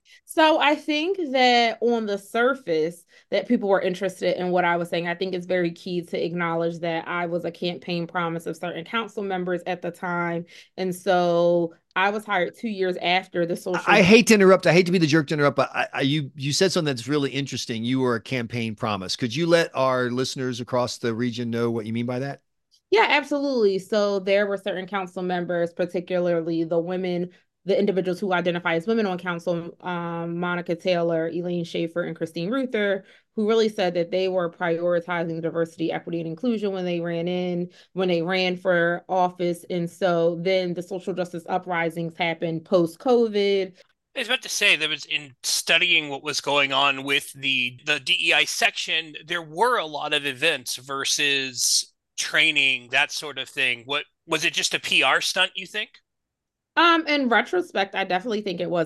So I think that on the surface that people were interested in what I was saying. I think it's very key to acknowledge that I was a campaign promise of certain council members at the time. And so I was hired 2 years after the social. I hate to interrupt. I hate to be the jerk to interrupt, but you said something that's really interesting. You were a campaign promise. Could you let our listeners across the region know what you mean by that? Yeah, absolutely. So there were certain council members, particularly the women, the individuals who identify as women on council, Monica Taylor, Elaine Schaefer, and Christine Ruther, who really said that they were prioritizing diversity, equity, and inclusion when they ran for office. And so then the social justice uprisings happened post-COVID. I was about to say there was in studying what was going on with the DEI section, there were a lot of events versus training, that sort of thing. What was it just a PR stunt, you think? In retrospect, I definitely think it was